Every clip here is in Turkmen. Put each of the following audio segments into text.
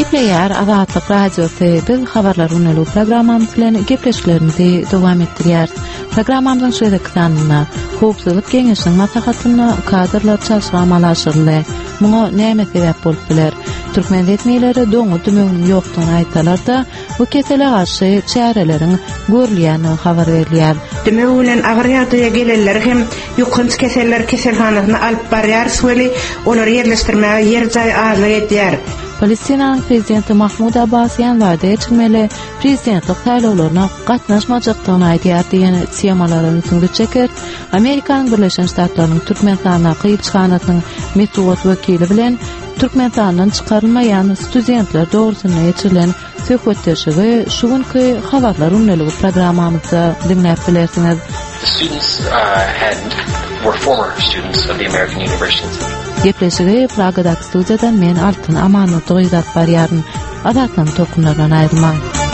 Gepleyer Azatlyk radiosu biz habarlar unaly programmamyz bilen gepleşiklerimizi dowam etdirýär. Programmamyzyň şeýle sanlyna howpsuzlyk geňeşiniň maslahatyny kadrlar çalışmalaşyrly. Muňa näme sebäp bolup biler? Türkmen etmeýleri doňy dümeginiň ýokdugyny aýtalar-da, bu kesele garşy çäreleriň görülýäni habar berilýär. Dümeg bilen agryýardyga gelenler hem ýokynç keseller keselhanasyna alyp barýar, şöyle olary ýerleşdirmäge ýer-jaý azlyk edýär. Palestinaň prezidenti Mahmud Abbasyan wada etmeli prezidentlik saýlawlaryna gatnaşmajakdygyny aýdýar diýen temalaryny süňgü çeker. Amerikanyň Birleşen Ştatlarynyň Türkmenistana gyýçyhanasynyň Mesut wekili bilen Türkmenistanyň çykarylmaýan studentler dogrusyna geçirilen söhbetleşigi şu günkü habarlar unaly programmamyzda dinläp bilersiňiz. Students were former students of the American universities. Gepleşigi Pragadaky studiýadan men Altyn Amanotow ýazap barýaryn. Adatlaryň tokunlaryndan aýrylmaň.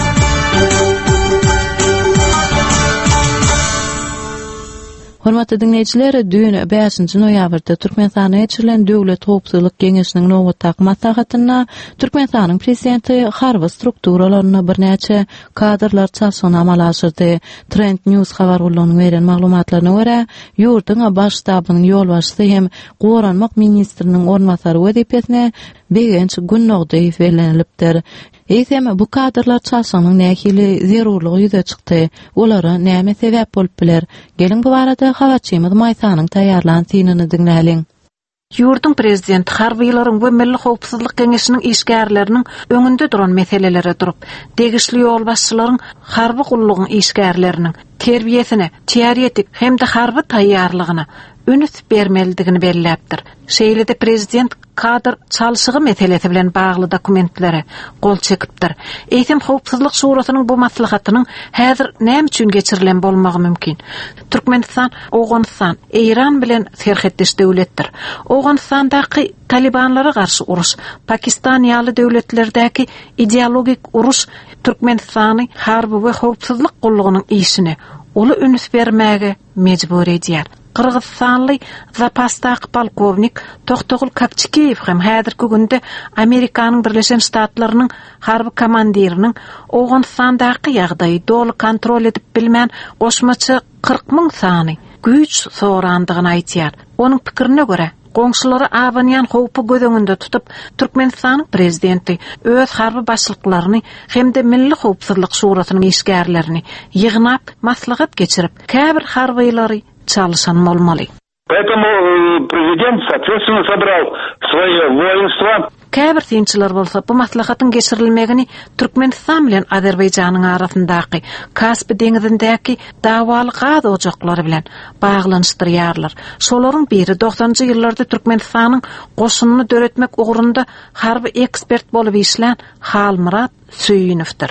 Hormatly dinleýijiler, dün 5-nji noýabrda Türkmenistana geçirilen Döwlet Howpsuzlyk Geňeşiniň nowatdaky maslahatyna Türkmenistanyň prezidenti harby strukturalaryna birnäçe kadrlar çalışygyny amalaşdyrdy. Trend News habar bolanyň beren maglumatlaryna görä, ýurtyň baş ştabynyň ýolbaşçysy hem Goranmak ministriniň ornbasary wezipetine begenç Günnogdaýew berilipdir. Eýsem bu kadrlar çalışygynyň nähili zerurlygy ýüze çykdy. Olary näme sebäp bolup biler? Gelin bu barada habarçymyz Maýsanyň taýýarlan syniny dinläliň. Ýurdun prezident harbyýlaryň we Milli Howpsuzlyk Geňeşiniň işgärleriniň öňünde duran meselelere durup, degişli ýolbaşçylaryň harby gullugyň işgärleriniň terbiýesine, teoretik hem de harby taýýarlygyna ünüt bermelidigini belläpdir. Şeýlede prezident kadr çalışygy meselesi bilen bagly dokumentlere gol çekipdir. Eýsem Howpsuzlyk şurasynyň bu maslahatynyň häzir näme üçin geçirilen bolmagy mümkin? Türkmenistan, Awganistan, Iran bilen serhetdeş döwletdir. Awganistandaky Talibanlara garşy uruş, Pakistan ýaly döwletlerdäki ideologik uruş Türkmenistany harby we howpsuzlyk gullugynyň işini uly ünüt bermäge mejbur edýär. Kırgızstanly zapasdaky polkovnik Toktogul Kapçikeýew hem häzirki günde Amerikanyň Birleşen Ştatlarynyň harby komandiriniň Awganistandaky ýagdaýy dolu kontrol edip bilmän goşmaçy 40 000 sany güýç sorandygyny aýtýar. Onuň pikirine görä, goňşulary abanýan howpy göz tutup Türkmenistanyň prezidenti öz harby başlyklaryny hem-de Milli Howpsuzlyk Şurasynyň işgärlerini ýygnap maslahat geçirip, käbir harbyýlary çalışan bolmaly. Поэтому президент, соответственно, собрал своё воинство. Käbir tinçiler bolsa bu maslahatyň geçirilmegini Türkmenistan bilen Azerbaýjanyň arasyndaky Kaspy deňizindäki dawaly gaz ojaklary bilen baglanşdyrýarlar. Şolaryň biri 90-njy ýyllarda Türkmenistanyň goşunyny döretmek ugrunda harby ekspert bolup işlän Halmurat Süýünowdir.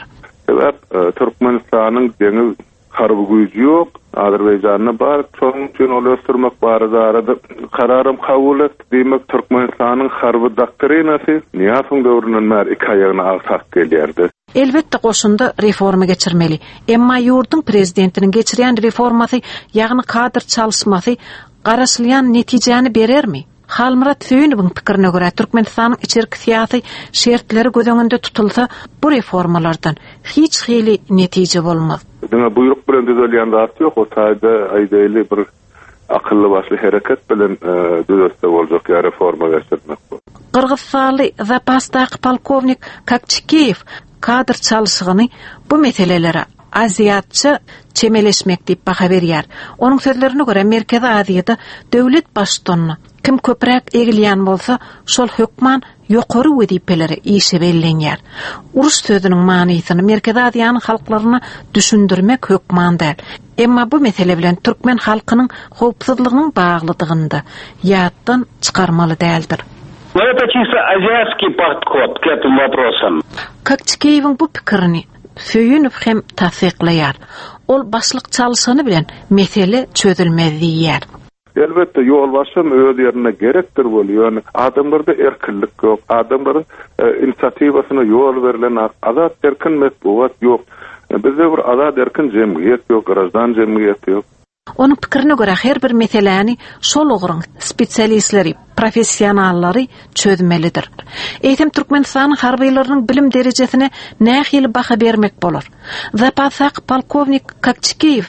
Türkmenistanyň deňiz harby güýji ýok. Azerbaýjanyň bar, şonuň üçin ol ösdürmek barada kararym kabul etdi. Demek Türkmenistanyň harby doktrinasy Niýasyň döwründen bäri iki aýagyna alsak gelýärdi. Elbetde goşunda reforma geçirmeli. Emma ýurdun prezidentiniň geçirýän reformasy, ýagny kadr çalışmasy garaşylýan netijeni berermi? Halmurat Süýünowyň pikirine görä Türkmenistanyň içerki syýasy şertleri göz öňünde tutulsa, bu reformalardan hiç hili netije bolmaz. Dene buyruk bilen düzelýän zat ýok, o taýda aýdaýly bir akylly başly hereket bilen düzelse boljak ýa reforma geçirmek. Kırgızstanly zapasdaky polkovnik Kapçikeýew kadr çalışygyny bu meselelere Aziýatça çemeleşmek diýip baha berýär. Onuň sözlerine görä Merkezi Aziýada döwlet başlygyny kim köprek egilýän bolsa, şol hökman ýokary wezipeleri işe bellenýär. Uruş sözüniň manysyny Merkezi Aziýanyň halklaryna düşündirmek hökman däl. Emma bu mesele bilen türkmen halkynyň howpsuzlygynyň baglydygynda ýatdan çykarmaly däldir. Но это чисто азиатский подход к этим вопросам. Kapçikeýewiň bu pikirini Süýünow hem tasdiqlaýar. Ol başlyk çalışany bilen mesele çözülmez diýär. Elbette ýolbaşym öz ýerine gerekdir bolýar. Ýani adamlarda erkinlik ýok, adamlaryň inisiatiwasyna ýol berilen azat erkin mesbuat ýok. Bizde bir azat erkin jemgyýet ýok, garaşdan jemgyýet ýok. Onun pikirine göre her bir meseleni şol ogurun spesialistleri, professionallary çözmelidir. Eýtem Türkmenistan'ın harbiýlarynyň bilim derejesine nähili baha bermek bolar. Zapasak polkovnik Kakçikiyev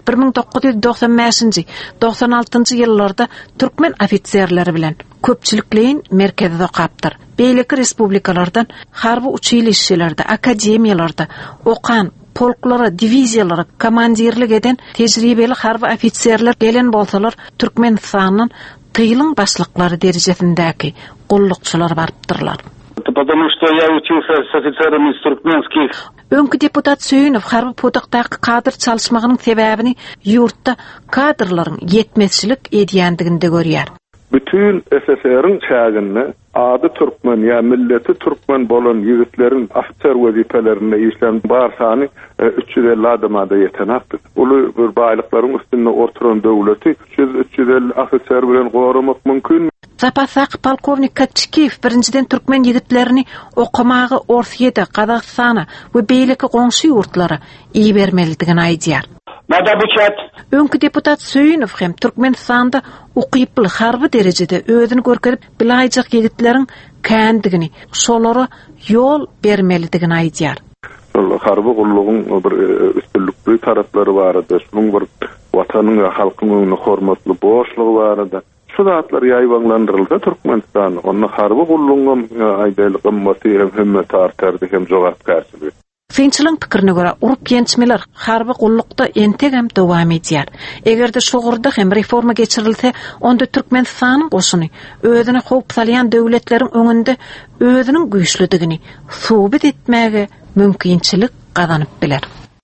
1995-96 ýyllarda Türkmen ofitserleri bilen köpçülikleýin merkezde okapdyr. Beýleki respublikalardan harby uçýylysçylerde, akademiýalarda okan polklara, diviziyalara komandirlik eden tejribeli harby ofitserler gelen bolsalar Türkmenistanyň tyýlyň başlyklary derejesindäki gollukçylar barıpdyrlar. Потому что я учился с офицерами из туркменских. Öňkü deputat Söýünov harby podakdaky kadr çalşmagynyň sebäbini ýurtda kadrlaryň yetmezçilik edýändiginde görýär. Bütün SSR'ın çağını adı Türkmen ya milleti Türkmen bolan yiğitlerin ofiter vazifelerine işlem barsany 350 adama da yetenakdyr. Ulu bir baýlykların üstünde oturan döwleti 350 ofiter bilen goramak mümkin. Zapasak polkovnik Kakçikiyev birinciden Türkmen yigitlerini okumagy Orsiýada, Kazakstana we beýleki goňşy ýurtlara iý bermelidigini aýdýar. Надо обучать. Öňkü deputat Söýünov hem Türkmenistanda ukyply harby derejede özüni görkezip bilaýjak ýigitleriň kändigini, şolara ýol bermelidigini aýdýar. Harby gullugyň bir üstünlükli taraplary bardy. Şunuň bir watanyň we halkynyň hormatly boşlugy bardy. Şu zatlar ýaýbanlandyrylsa Türkmenistan, onu harby gullugyň aýdaly gymmaty hem tartardy hem jogapkärçilik. Finçiliň pikirine görä urup gençmeler harby gullukda entegem dowam edýär. Egerde şogurda hem reforma geçirilse, onda Türkmenistanyň goşuny özüne howp salýan döwletleriň öňünde özüniň güýçlüdigini subut etmäge mümkinçilik gazanyp biler.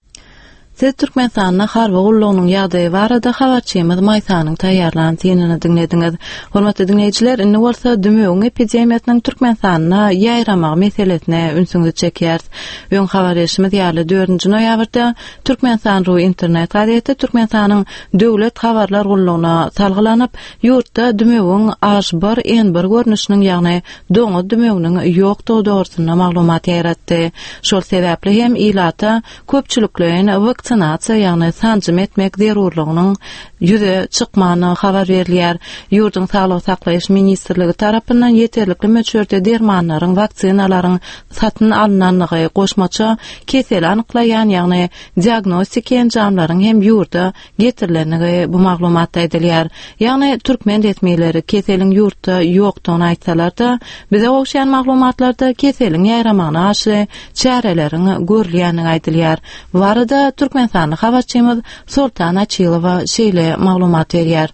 Siz Türkmenistanyň harby gullugynyň ýagdaýy barada habarçymyz Maýsanyň taýýarlanýanyny dinlediňiz. Hormatly dinleýijiler, indi bolsa dümýäň epidemiýasynyň Türkmenistanyna ýaýramak meselesine ünsüňizi çekýär. Öň habarlaşmamyz ýaly 4-nji noýabrda Türkmenistan ru internet gazetesi Türkmenistanyň döwlet habarlar gullugyna salgylanyp, ýurtda dümýäň H1N1 görnüşiniň ýagny doňuz dümýäginiň ýokdugy dogrusyna maglumat ýaratdy. Şol sebäpli hem ilata köpçüliklerin vaksinasiya ýagny sanjym etmek zerurlygynyň ýüze çykmany habar berilýär. Ýurdun Saglyk saklaýyş ministrligi tarapyndan ýeterlikli möçberde dermanlaryň, vaksinalaryň satyn alynanlygy, goşmaça kesel anyklaýan ýagny diagnostik enjamlaryň hem ýurda getirilenligi bu maglumatda edilýär. Ýagny türkmen resmiýetleri keseliň ýurtda ýokdugyny aýtsalar-da, bize okşaýan maglumatlarda keseliň ýaýramagyna aşy çäreleriň görülýäni aýdylýar. Bu arada Türkmenistanyň habarçymyz Sultan Açylowa şeýle maglumat berýär.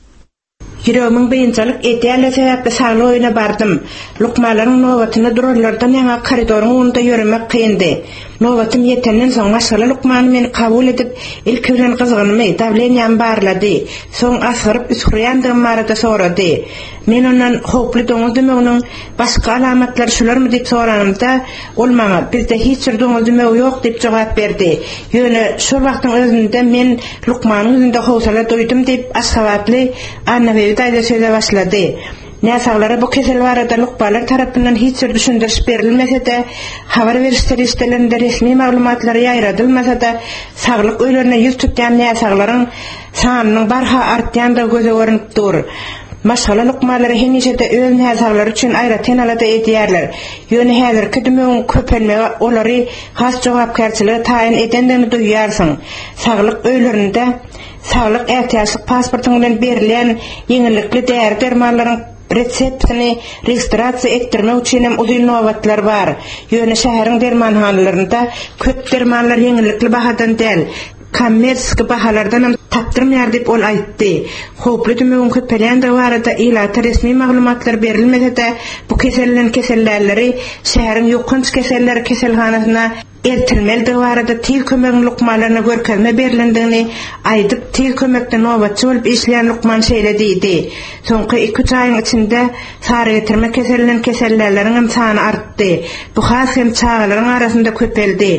Ýüregimin beýinçilik etýärle sebäpli sagly oýuna bardym. Lukmalaryň nowatyny dururlardan ýa koridoryň oňunda ýürmek kyndy. Nowatym ýetenden soň maşgala lukmany meni kabul edip, ilk bilen gyzgynymy dawlenýän barlady. Soň asgyryp üsgürýändygym barada sorady. Men ondan howply doňuz dümeginiň başga alamatlary şularmy diýip soranymda, ol maňa bizde hiç bir doňuz dümegi ýok diýip jogap berdi. Ýöne şu wagtyň özünde men lukmanyň ýüzünde howsala doýdum diýip asgabaply annaby daýda söýle başlady. Näsaglara bu kesel barada lukbalar tarapyndan hiç bir düşündiriş berilmese de, habar berişleri istelerinde resmi maglumatlary ýaýradylmasa da, saglyk öýlerine ýüz tutýan näsaglaryň sanynyň barha artýan da göze görünip dur. Maşgala lukmalary hemişede öz näsaglary üçin aýratyn alada edýärler. Ýöne häzirki dümüň köpelmegi olary has jogapkärçiligi taýin edendigini duýýarsyň. Saglyk öýlerinde saglyk ähtiýaçlyk pasportyň bilen berilen ýeňillikli däri dermanlaryň reseptini registrasiýa etdirmek üçin hem uzun nowatlar bar. Ýöne şäheriň dermanhanlarynda köp dermanlar ýeňillikli bahadan däl, kommersiýa bahalardan hem tapdyrmýar diýip ol aýtdy. Howply dümüň köpelýände barada ilata resmi maglumatlar berilmese de, bu kesellerleri şäheriň ýokunç keselleri keselhanasyna ertilmeli barada til kömegin lukmalaryna görkezme berilendigini aýdyp, til kömekde nowatçy bolup işleýän lukman şeýlediydi. Soňky 2 aýyň içinde sara getirme kesellerleriň sany artdy. Bu has hem çağalaryň arasynda köpeldi.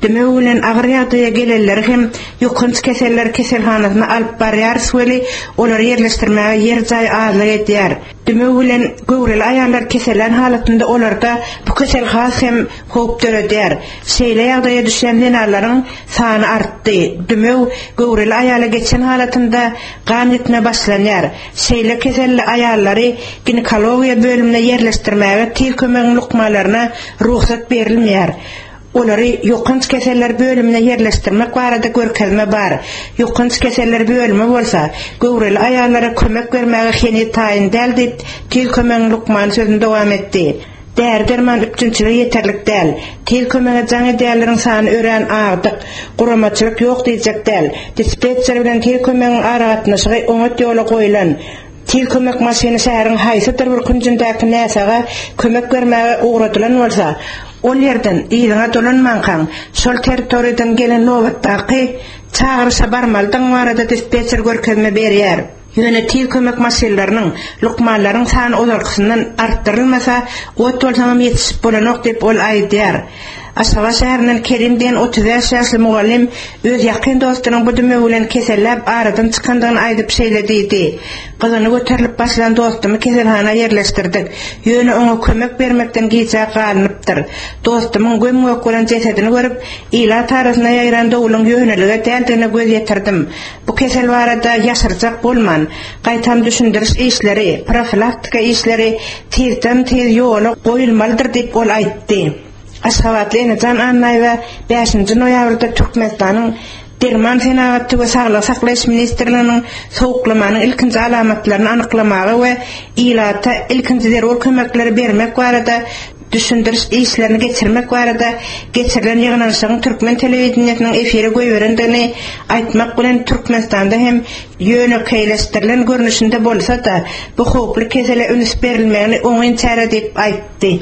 Deme bilen agyr ýagdaýa gelenler hem ýokynç keseller keselhanasyna alyp barýar söweli olary ýerleşdirmäge ýer jaý azlyk edýär. Deme bilen göwreli aýallar keselen halatynda olarda bu keselhas hem howp döredýär. Şeýle ýagdaýa düşen denarlaryň sany artdy. Deme göwreli aýala geçen halatynda gan etme başlanýar. Şeýle keselle aýallary ginekologiýa bölümine ýerleşdirmäge til kömegiň lukmalaryna ruhsat berilmeýär. Olary ýokynç keseller bölümine ýerleşdirmek barada görkezme bar. Ýokynç keseller bölümi bolsa, göwreli aýallara kömek bermäge heni taýin däl diýip til kömegiň lukmany sözüni dowam etdi. Derman üçinçiligi yeterlik däl. Til kömegi jaň edýärleriň sany ören agdyk, guramaçylyk ýok diýjek däl. Dispetçer bilen til kömegiň aragatnaşygy oňat ýola goýulan. Til kömek maşyny şäheriň haýsydyr bir günjündäki näsaga kömek bermäge ugradylan bolsa, ol ýerden ýygyna dolanmankaň şol territoriýadan gelen nowatdaky çağırışa barmaldyň barada dispetçer görkezme berýär. Ýöne til kömek maşynlarynyň lukmanlaryň sany olarkysyndan artdyrylmasa, ot bolsam ýetişip bolanok diýip ol aýdýar. Aşgabat şäherinden Kerim diýen 35 ýaşly mugallim öz ýakyn dostunyň bu düme bilen kesellep aradan çykandygyny aýdyp şeýlediydi. Gyzyny göterilip başlan dostumy keselhana ýerleşdirdik. Ýöne oňa kömek bermekden giýjak galanypdyr. Dostumyň gömgök bolan jesedini görüp, ila tarasyna ýaýran dowluň ýönelige däldigine göz ýetirdim. Bu kesel barada ýaşyrjak bolman, gaýtam düşündiriş işleri, profilaktika işleri tirden tez ýola goýulmalydyr diýip ol aýtdy. Aşgabatly Enejan Annaý we 5-nji noýabrda Türkmenistanyň Derman senaty we saglyk saklaş ministrliginiň sowuklamanyň ilkinji alamatlaryny anyklamagy we ilata ilkinji zerur kömekleri bermek barada düşündiriş işlerini geçirmek barada geçirilen ýygnanyşyň Türkmen telewizionynyň efiri goýberendigini aýtmak bilen Türkmenistanda hem ýöne keýleşdirilen görnüşinde bolsa da bu howply kesele üns berilmegini oňyn çäre diýip aýtdy.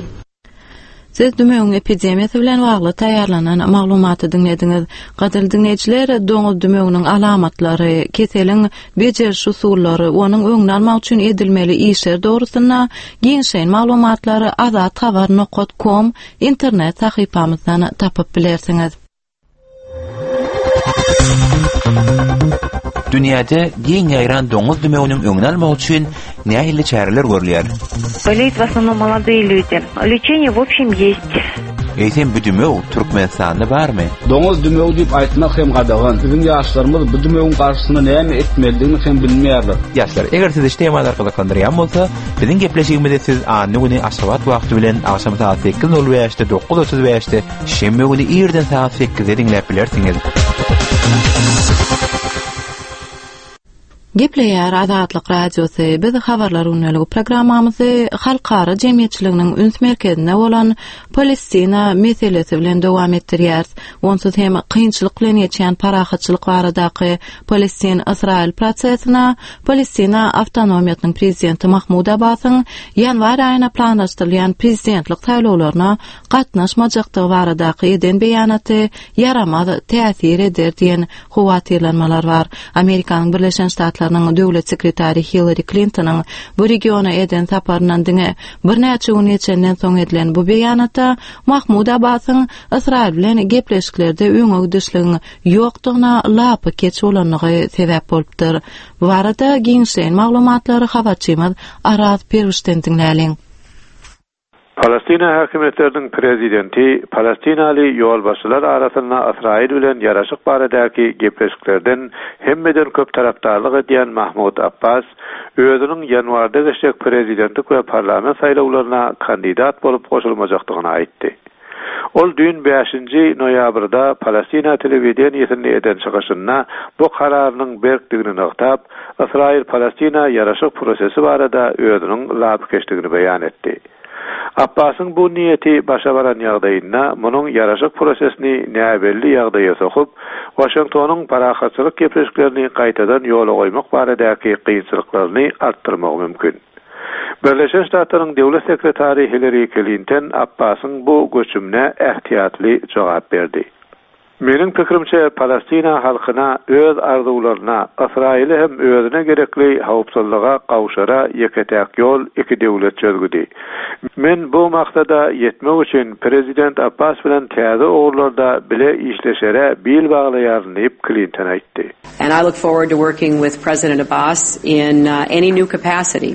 Siz dümeňiň epidemiýasy bilen bagly taýýarlanan maglumaty dinlediňiz. Gadyr dinleýijiler, doňuz dümeňiniň alamatlary, keseliň bejerişi usullary, onuň öňüni almak üçin edilmeli işler dogrusyna giňşeýin maglumatlary azathabar.com internet sahypamyzdan tapyp bilersiňiz. Dünýäde giň ýaýran doňuz dümeňiniň öňüni almak üçin nähili çäreler görülýär? Болеют в основном молодые люди. Лечение в общем есть. Eýsem bu dümeň Türkmenistanda barmy? Doňuz dümeň diýip aýtmak hem gadagan. Bizim ýaşlarymyz bu dümeňiň garşysyna näme etmelidigini hem bilmeýärler. Ýaşlar, eger siz işleýän arkalykandyran bolsa, biziň gepleşigimizde siz anyny Aşgabat wagty bilen akşam saat 8:05-de 9:35-de şembe güni ýerden saat 8-de dinläp bilersiňiz. Gepleýär Azatlyk radiosy biz habarlar ünlüligi programmamyzy halkara jemgyýetçiliginiň üns merkezinde bolan Palestina meselesi bilen dowam etdirýär. Onsuz hem kynçylyk bilen ýeçen parahatçylyk baradaky Palestin-Israil prosesine Palestina Awtonomiýatynyň prezidenti Mahmud Abbasyň ýanwar aýyna planlaşdyrylýan prezidentlik saýlawlaryna gatnaşmajakdygy baradaky eden beýanaty yaramaz täsir eder diýen howatyrlanmalar bar. Amerikanyň Birleşen Ştatlarynyň döwlet sekretary Hillary Clinton'yň bu regiona eden saparynyň diňe bir näçe gün geçenden soň edilen bu beýanatda Mahmud Abbasyň Israil bilen gepleşiklerde öňe düşlügiň ýokdugyna lapy keçolanlygy sebäp bolupdyr. Bu barada giňşeýin maglumatlary habarçymyz Araz Perişden dinläliň. Palestina häkimetleriniň prezidenti Palestinaly ýolbaşçylar arasyna Israil bilen ýaraşyk baradaky gepleşiklerden hemmeden köp tarapdarlyk edýän Mahmud Abbas özüniň ýanwarda geçek prezidentlik we parlament saýlawlaryna kandidat bolup goşulmajakdygyny aýtdy. Ol dün 5-nji noýabrda Palestina telewizionyny eden çykyşynda bu kararynyň berkdigini noktab, Israil Palestina ýaraşyk prosesi barada özüniň lapkeşdigini beýan etdi. Abbasyň bu niýeti başa baran ýagdaýynda munyň ýaraşyk prosesini näbelli ýagdaýa sokup, Washingtonyň parahatçylyk gepleşiklerini gaýtadan ýola goýmak baradaky kynçylyklaryny artdyrmak mümkin. Birleşen Ştatlaryň döwlet sekretary Hillary Clinton Abbasyň bu göçümine ähtiyatly jogap berdi. Mening pikirimçe Palastina halkyna öz arzuwlaryna, İsrail'e hem özüne gerekli hawpsuzlyga gawşara ýeketäk ýol iki döwlet çözgüdi. Men bu maksada yetmek üçin Prezident Abbas bilen täze ogurlarda bile işleşere bil baglaýaryn diýip Clinton aýtdy. And I look forward to working with President Abbas in any new capacity.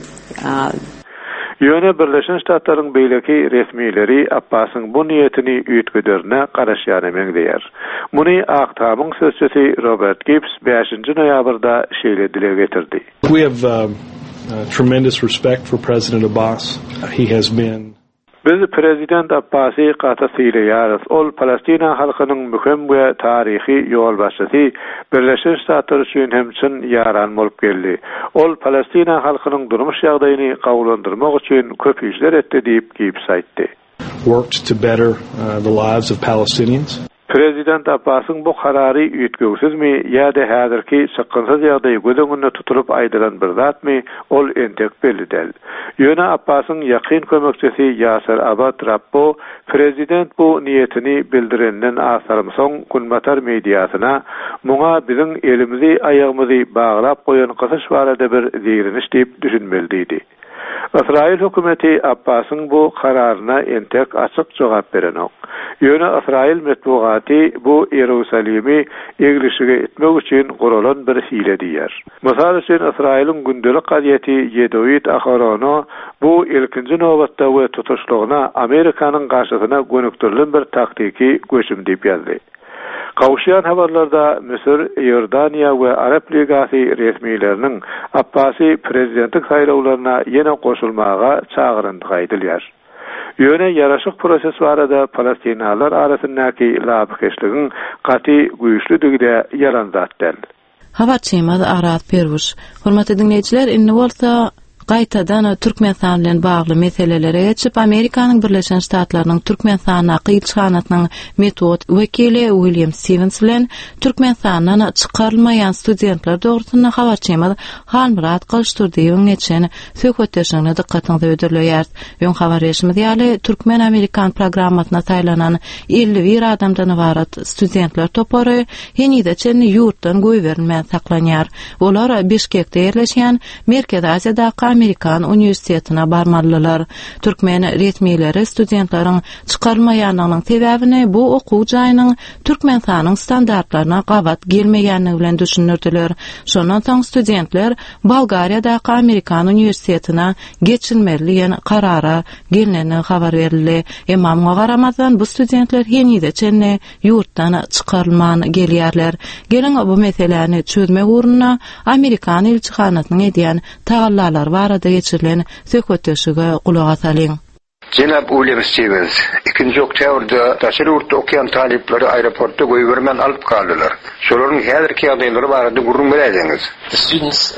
Ýöne Birleşen Ştatlaryň beýleki resmileri Abbasyň bu niýetini üýtgederine garaşýan emegdiler. Muny Aktamyň sözçüsi Robert Gibbs 5-nji noýabrda şeýle dile getirdi. We have tremendous respect for President Abbas. He has been Biz Prezident Abbasy gata sylaýarys. Ol Palastina halkynyň mühem we taryhy ýolbaşçysy, Birleşen Ştatlar üçin hemçin ýaran bolup geldi. Ol Palastina halkynyň durmuş ýagdaýyny gawlandyrmak üçin köp işler etdi diýip Gibbs aýtdy. Worked to better the lives of Palestinians. Prezident Abbasyň bu karary üýtgegsizmi ýa-da häzirki şykynsyz ýagdaýy göz tutulyp aýdylan bir zatmy, ol entek belli däl. Ýöne Abbasyň ýakyn kömekçisi Yasir Rabbo prezident bu niýetini bildirenden asarym soň Kunmatar mediasyna muňa biziň elimizi aýagymyzy baglap goýan gysyş barada bir ziriniş diýip düşünmeli diýdi. İsrail hökümeti Abbasyň bu kararyna entek açyk jogap berenok. Ýöne İsrail metbugaty bu Ýerusalimy eglişige etmek üçin guralan bir hile diýer. Mysal üçin İsrail'in gündelik gaziýeti Yedoit Aharono bu ilkinji nowatda we tutuşlygyna Amerikanyň garşysyna gönüktirilen bir taktiki göçüm diýip ýazdy. Kawşýan habarlarda Misir, Ýordaniýa we Arap Ligasy resmileriniň Abbasy prezidentlik saýlawlaryna ýene goşulmaga çagyryndygy aýdylýar. Ýöne ýaraşyk proses barada Palestinalar arasyndaky labykeşligiň gaty güýçlüdigide ýalandatdyl. Habarçymaz Arat Perwuş. Hormatly dinleýijiler, indi bolsa gaýtadan Türkmenistan bilen bagly meselelere geçip Amerikanyň Birleşen Ştatlarynyň Türkmenistana gyýçyhanatynyň metod wekili William Stevens bilen Türkmenistandan çykarylmaýan studentler dogrusynda habarçymaz Halmurat Galşdurdyň geçen söhbetleşigine dikkatinizi ödülýär. Ýön habarlaşmady ýaly Türkmen-Amerikan programmasyna taýlanan 51 adamdan ibarat studentler topary henide çen ýurtdan goýberilmän saklanýar. Olar Bişkekde ýerleşýän Merkez Aziýadaky Amerikan Universitetine barmalylar. Türkmen resmileri studentlaryň çykarylmaýanynyň sebäbini bu okuw jaýynyň Türkmenistanyň standartlaryna gawat gelmeýänligi bilen düşünürdiler. Şondan soň studentler Bolgariýadaky Amerikan Universitetine geçilmeli ýene karara gelineni habar berildi. Emma muňa garamazdan bu studentler henide çenne ýurtdan çykarylman gelýärler. Gelin bu meseleni çözmek uğruna Amerikan elçihanatynyň edýän tagallar barada geçirilen söhbetleşige kulak asalyň. Cenab William Stevens, 2. oktýabrda Taşeruurda okyan talipleri aeroportda goýbermen alyp kaldylar. Şolaryň häzirki ýagdaýlary barada gurrun bileýiňiz. The students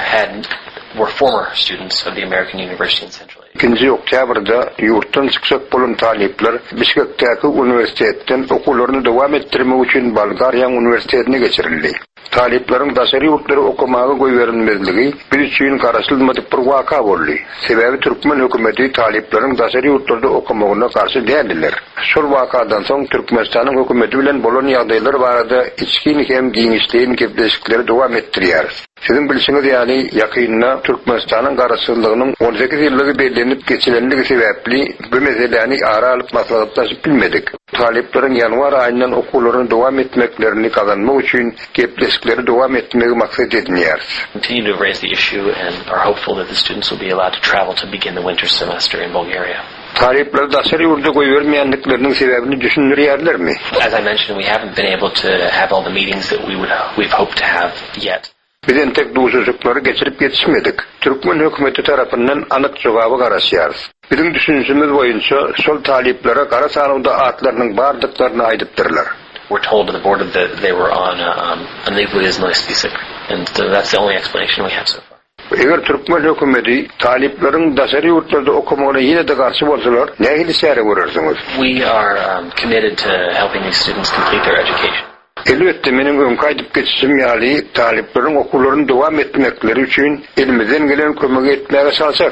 were former students of the American University in Central Asia. 2. oktýabrda ýurtdan çyksak bolan talipler Bişkekdäki universitetden okuwlaryny dowam etdirmek üçin Bolgariýa Universitetine geçirildi. Taliplerin daşary ýurtlary okumagy goýberilmezligi bir üçin garaşylmadyk bir waka boldy. Sebäbi Türkmen hökümeti taliplerin daşary ýurtlarda okumagyna garşy däldiler. Şol wakadan soň Türkmenistanyň hökümeti bilen bolan ýagdaýlar barada içkin hem giňişliğin gepleşikleri dowam etdirýär. Sizin bilişiňiz ýaly ýakynda Türkmenistanyň garaşsyzlygynyň 18 ýyllygy bellenip geçilenligi sebäpli bu meseleni ara alyp maslahatlaşyp bilmedik. Taliplerin ýanwar aýyndan okuwlaryny dowam etmeklerini kazanmak üçin gepleşikleri dowam etmegi maksat edilýär. Continue to raise the issue and are hopeful that the students will be allowed to travel to begin the winter semester in Bulgaria. Talipler daşary ýurtda goýbermeýänlikleriniň sebäbini düşünýärlermi? As I mentioned, we haven't been able to have all the meetings that we've hoped to have yet. Biz entek duşuşuklary geçirip yetişmedik. Türkmen hökümeti tarapyndan anyk jogaby garaşýarys. Bizim düşünjemiz boýunça şol taliplere gara sanawda atlarynyň bardyklaryny aýdypdyrlar. We're told at the border that they were on a legally visa, and that's the only explanation we have so far. Eger Türkmen hökümeti taliplerin daşary ýurtlarda okumagyna ýene-de garşy bolsalar, nähili şäre görersiňiz? We are committed to helping these students complete their education. Elbette mening öňkü aýdyp geçişim ýaly taliplerin okuwlaryny dowam etmekleri üçin elimizden gelen kömek etmäge çalışarys.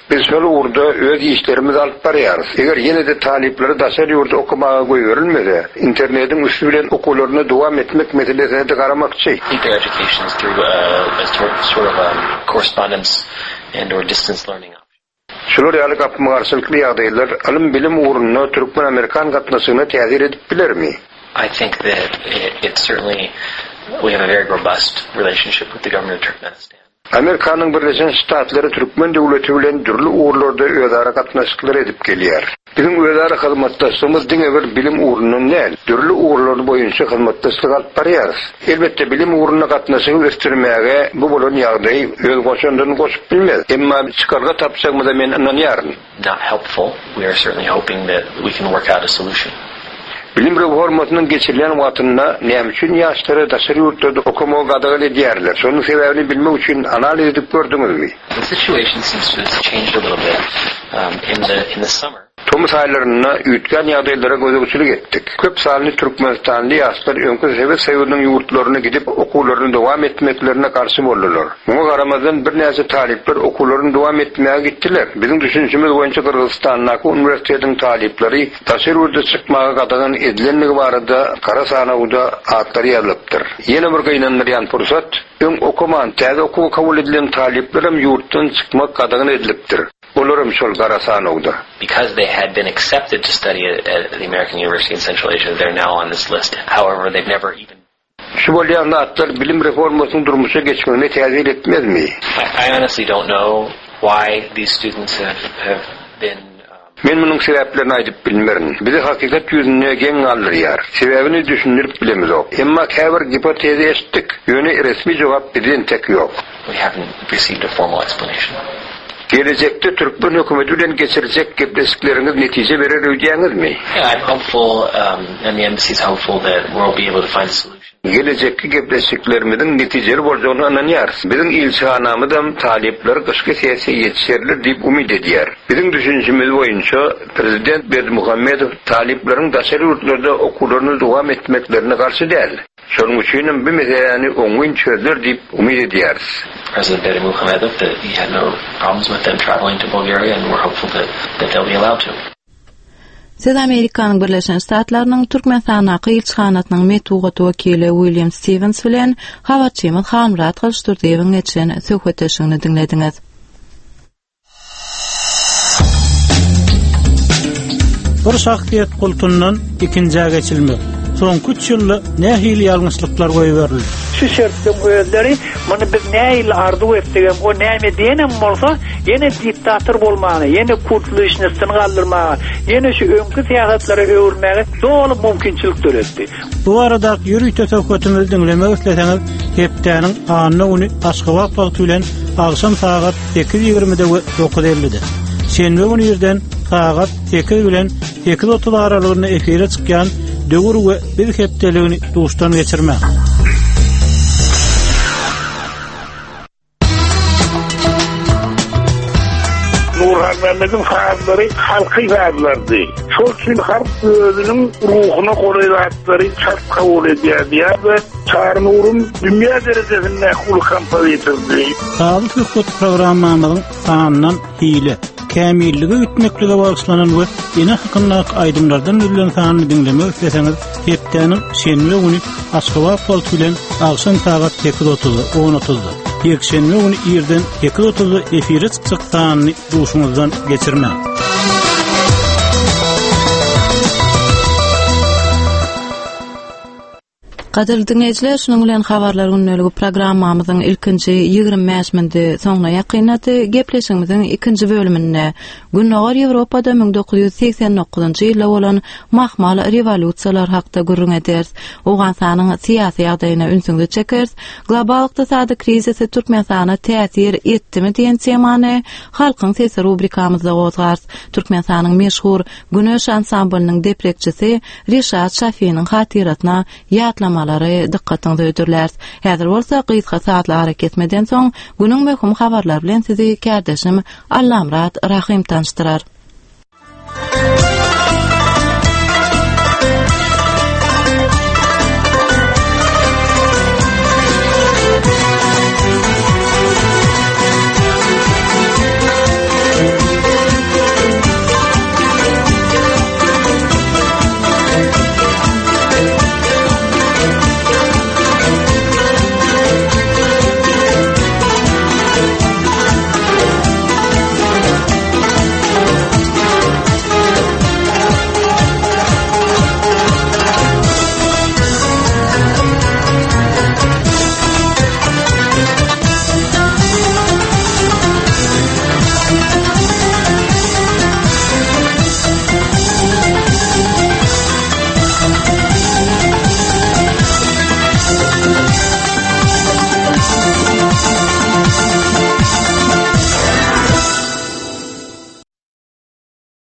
Biz şol urda öz işlerimiz alıp barýarys. Eger ýene de talipleri daşary ýurda okumaga goýberilmede, internetin üstü bilen okularyny dowam etmek meselesine de garamakçy. Their education is through sort of correspondence and or distance learning. Şular ýaly gapyma garşylykly ýagdaýlar alym bilim uğruna Türkmen Amerikan gatnaşygyna täzir edip bilermi? I think that it certainly we have a very robust relationship with the government of Turkmenistan. Amerikanyň Birleşen Ştatlary Türkmen döwleti bilen türlü uğurlarda özara gatnaşyklar edip gelýär. Bizim özara hyzmatdaşlygymyz diňe bir bilim uğrunyň näl, türlü uğurlary boýunça hyzmatdaşlyk alyp barýarys. Elbetde bilim uğrunyna gatnaşygy östirmäge bu bolan ýagdaý öz goşandyny goşup bilmez. Emma çykarga tapşagmada men inanýaryn. Not helpful. We are certainly hoping that we can work out a solution. Bilim reformasynyň geçirilen wagtyna näme üçin ýaşlary daşary ýurtlarda okumagy gadagal edýärler? Şonuň sebäbini bilmek üçin analiz edip gördüňizmi? The situation seems to have changed a little bit in the summer. Tomus aylaryna üýtgen ýagdaýlara gözegçilik etdik. Köp sanly Türkmenistanly ýaşlar öňkü sebäp-sebäpleriniň ýurtlaryna gidip okularyny dowam etmeklerine karşı boldylar. Muňa garamazdan bir näçe talipler okularyny dowam etmäge gitdiler. Biziň düşünjemiz boýunça Kyrgyzstandaky uniwersitetiň talipleri daşary ýurda çykmaga gadagan edilenligi barada kara sanawda atlary ýazylypdyr. Ýene bir gynanýan pursat, öň okuman, täze okuw kabul edilen taliplerim ýurtdan çykmak gadagan edilipdir. Olaram şol kara sanawda. Because they had been accepted to study at the American University in Central Asia, they're now on this list. However, they've never even... Şu bolýanda atlar bilim reformasynyň durmuşa geçmegine täzir etmezmi? I honestly don't know why these students have been... Men munyň sebäplerini aýdyp bilmerin. Bizi hakykat ýüzüne geň aldyrýar. Sebäbini düşündirip bilemizok. Emma käbir hipoteze eşitdik. Ýöne resmi jogap bizden tek ýok. We haven't received a formal explanation. Gelecekte Türkmen hökümeti bilen geçirecek gepleşikleriniz netije berer öýdýäňizmi? Yeah, I'm hopeful, and the embassy is hopeful that we'll be able to find a solution. Gelecekki gepleşiklerimizin netijeli boljagyny ananýarys. Biziň ilçehanamyzam talipler gyşky sesiýe ýetişerler diýip umid edýär. Biziň düşünjemiz boýunça Prezident Berdimuhammedow talipleriň daşary ýurtlarda okularyny dowam etmeklerine garşy däl. Şonuň üçin bu meseleni oňuň çözler diýip umid edýäris. President Berdimuhammedow that he had no problems with them traveling to Bulgaria, and we're hopeful that they'll be allowed to. Siz Amerikanyň Birleşen Ştatlarynyň Türkmenistanaky ilçihanatynyň metbuat wakili William Stevens bilen habarçymyz Hamrat Gylşdurdyň geçen söhbetleşigini dinlediňiz. Bir şahsiýet kultundan ikinjiye geçilmek. Soňky 3 ýylda nähili ýalňyşlyklar goýberildi. Şu şertden gözleri muny biz nähili arzu etdigen o näme diýenem bolsa, ýene diktator bolmagy, ýene kurtuluşny galdyrmagy, ýene şu öňkü täzetlere öwürmäge dolu mümkinçilik töretdi. Bu arada ýürüýte söhbetimizi dinlemek isleseňiz, hepdeniň anyny uny Aşgabat wagty bilen agşam saat 8:20-de 9:50-de. Şenbe günü ýerden saat 8 bilen 2:30 aralygyna efire çykýan döwür we bir hepdeligini duşdan geçirmek. Nurhanlarının fazları halkı fazlardı. Çok için harp özünün ruhuna kolaylatları çok kabul ediyor ve Çarnur'un dünya derecesinde kul kampı getirdi. Sağlık hukuk programmamızın sağından hile, kämilligi ütmeklige bagşlanan we ýene hakynlyk aýdymlardan bilen sanyny dinlemek isteseňiz, hepdeniň şenbe güni Aşgabat wagt bilen agşam saat 8:30-10:30-da. Ýekşenbe güni ýerden 2:30-da efire çykjak sanyny duşuňyzdan geçirmek. Qadirli dinleyijiler, şonuň bilen habarlar günneligi programmamyzyň ilkinji 25 miniti soňuna ýakynady. Gepleşigimiziň ikinji bölümine Günnogar Ýewropada 1989-njy ýylda bolan mahmal revolýusiýalar hakda gurrun ederiz. Owgansanyň syýasy ýagdaýyna ünsüňli çekeriz. Global ykdysady krizisi Türkmenistana täsir etdimi diýen temany halkyň sesi rubrikamyzda gozgarys. Türkmenistanyň meşhur Güneş ansamblnyň deprekçisi Reşat Şafiýnyň hatiratyna ýatlama dikkatyňizi ödürler. Häzir bolsa gysga saatlar hareketmeden soň günüň möhüm habarlar bilen sizi kärdeşim Allamrat Rahim tanıştyrar.